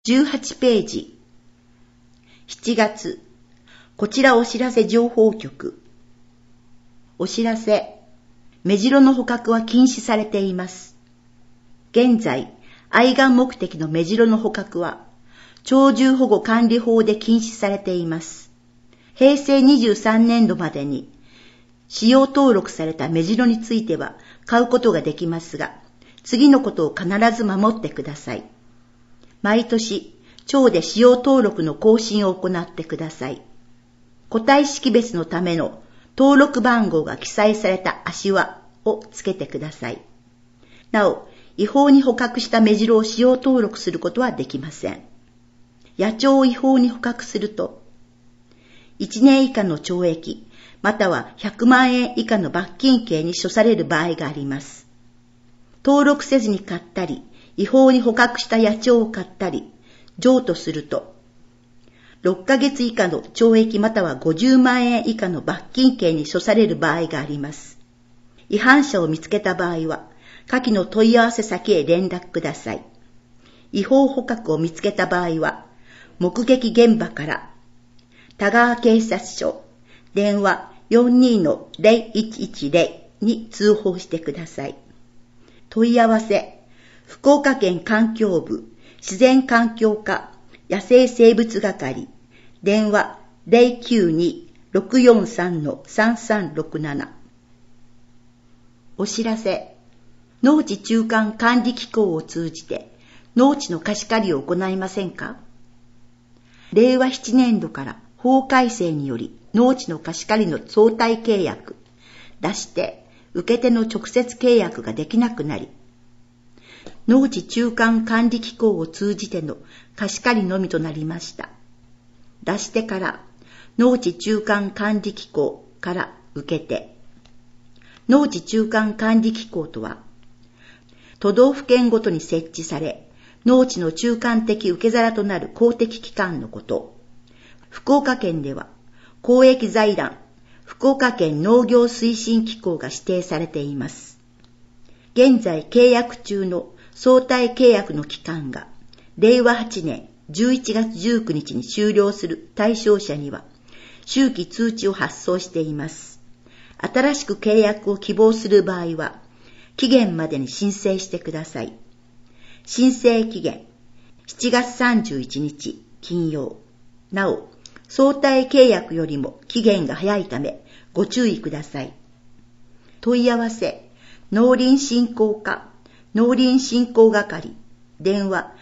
18ページ。7月、こちらお知らせ情報局。お知らせ、メジロの捕獲は禁止されています。現在、愛玩目的のメジロの捕獲は、鳥獣保護管理法で禁止されています。平成23年度までに、使用登録されたメジロについては買うことができますが、次のことを必ず守ってください。毎年、町で使用登録の更新を行ってください。個体識別のための登録番号が記載された足輪をつけてください。なお、違法に捕獲したメジロを使用登録することはできません。野鳥を違法に捕獲すると、1年以下の懲役、または100万円以下の罰金刑に処される場合があります。登録せずに買ったり、違法に捕獲した野鳥を買ったり、譲渡すると、6ヶ月以下の懲役または50万円以下の罰金刑に処される場合があります。違反者を見つけた場合は、下記の問い合わせ先へ連絡ください。違法捕獲を見つけた場合は、目撃現場から田川警察署電話 42-0110 に通報してください。問い合わせ、福岡県環境部自然環境課野生生物係電話 092-643-3367。 お知らせ、農地中間管理機構を通じて農地の貸し借りを行いませんか？令和7年度から法改正により農地の貸し借りの相対契約、出し手、受け手の直接契約ができなくなり、農地中間管理機構を通じての貸し借りのみとなりました。出し手から農地中間管理機構から受け手。農地中間管理機構とは、都道府県ごとに設置され、農地の中間的受け皿となる公的機関のこと。福岡県では、公益財団、福岡県農業推進機構が指定されています。現在契約中の相対契約の期間が、令和8年11月19日に終了する対象者には、周期通知を発送しています。新しく契約を希望する場合は、期限までに申請してください。申請期限、7月31日金曜。なお、相対契約よりも期限が早いため、ご注意ください。問い合わせ、農林振興課、農林振興係、電話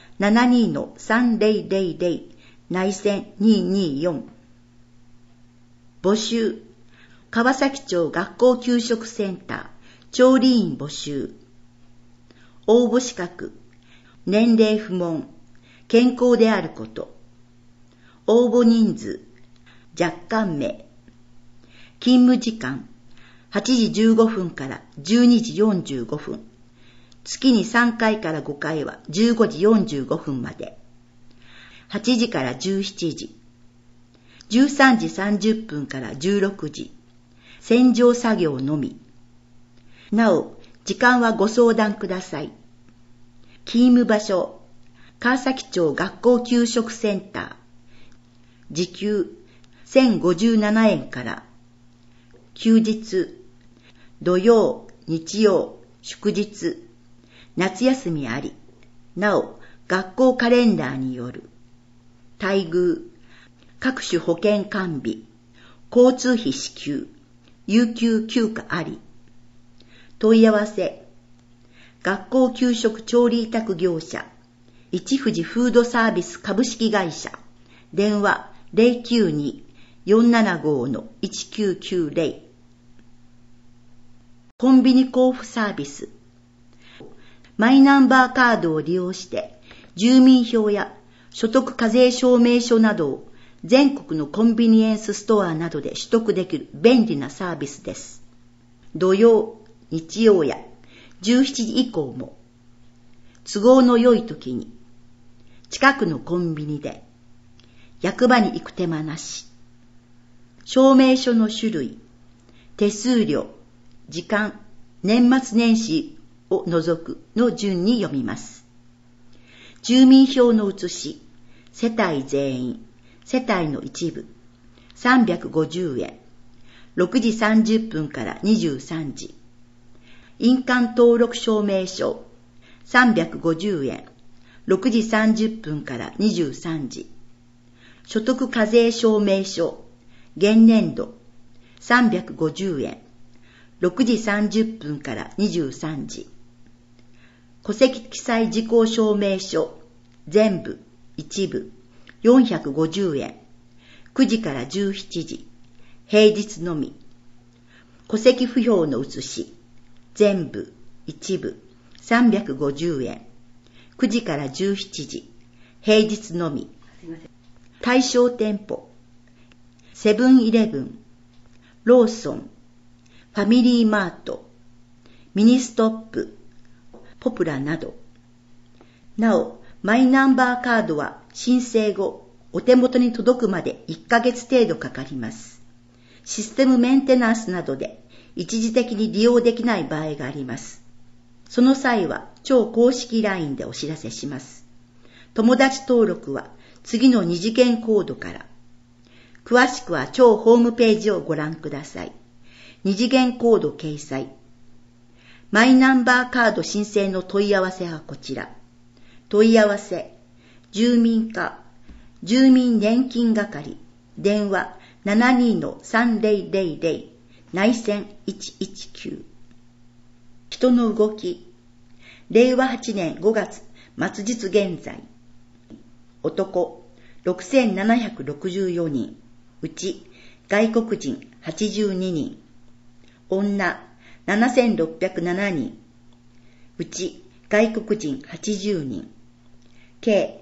72-3000 内線224。募集、川崎町学校給食センター、調理員募集。応募資格、年齢不問、健康であること。応募人数、若干名。勤務時間、8時15分から12時45分。月に3回から5回は15時45分まで。8時から17時。13時30分から16時。洗浄作業のみ。なお、時間はご相談ください。勤務場所、川崎町学校給食センター。時給1057円から。休日、土曜、日曜、祝日、夏休みあり。なお、学校カレンダーによる。待遇、各種保険完備、交通費支給、有給休暇あり。問い合わせ、学校給食調理委託業者、一富士フードサービス株式会社、電話 092-475-1990。コンビニ交付サービス。マイナンバーカードを利用して、住民票や所得課税証明書などを全国のコンビニエンスストアなどで取得できる便利なサービスです。土曜、日曜や17時以降も、都合の良い時に、近くのコンビニで、役場に行く手間なし。証明書の種類、手数料、時間、年末年始を除くの順に読みます。住民票の写し、 世帯全員、世帯の一部、350円。6時30分から23時。印鑑登録証明書、350円。6時30分から23時。所得課税証明書、現年度、350円。6時30分から23時。戸籍記載事項証明書、全部、一部、450円。9時から17時。平日のみ。戸籍不評の写し、全部、一部、350円。9時から17時。平日のみ。対象店舗、セブンイレブン、ローソン、ファミリーマート、ミニストップ、ポプラなど。なお、マイナンバーカードは申請後、お手元に届くまで1ヶ月程度かかります。システムメンテナンスなどで一時的に利用できない場合があります。その際は超公式 LINE でお知らせします。友達登録は次の二次元コードから。詳しくは超ホームページをご覧ください。二次元コード掲載。マイナンバーカード申請の問い合わせはこちら。問い合わせ、住民課、住民年金係、電話 72-3000、内線119。人の動き、令和8年5月末日現在。男、6764人、うち外国人82人。女、7607人、うち外国人80人。計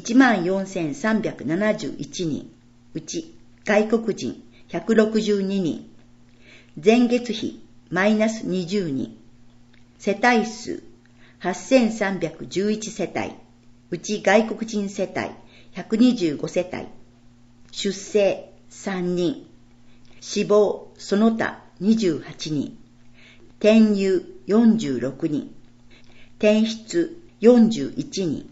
14,371 人、うち外国人162人。前月比マイナス20人。世帯数 8,311 世帯、うち外国人世帯125世帯。出生3人。死亡その他28人。転入46人。転出41人。